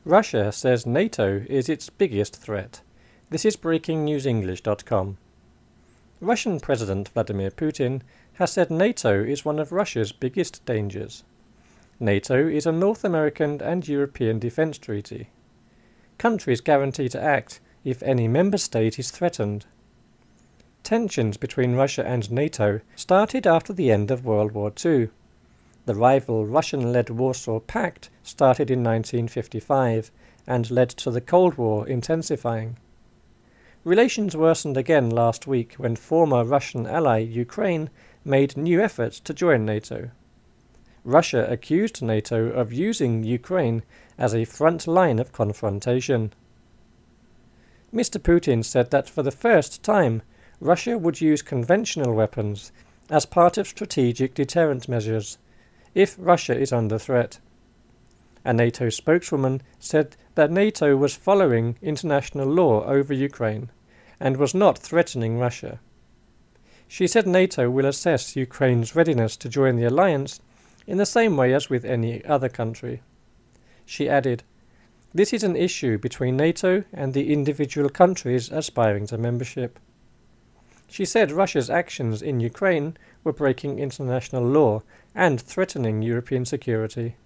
Russia says NATO is its biggest threat. This is BreakingNewsEnglish.com. Russian President Vladimir Putin has said NATO is one of Russia's biggest dangers. NATO is a North American and European defence treaty. Countries guarantee to act if any member state is threatened. Tensions between Russia and NATO started after the end of World War II. The rival Russian-led Warsaw Pact started in 1955 and led to the Cold War intensifying. Relations worsened again last week when former Russian ally Ukraine made new efforts to join NATO. Russia accused NATO of using Ukraine as a front line of confrontation. Mr. Putin said that for the first time, Russia would use conventional weapons as part of strategic deterrent measures if Russia is under threat. A NATO spokeswoman said that NATO was following international law over Ukraine and was not threatening Russia. She said NATO will assess Ukraine's readiness to join the alliance in the same way as with any other country. She added, "This is an issue between NATO and the individual countries aspiring to membership." She said Russia's actions in Ukraine were breaking international law and threatening European security.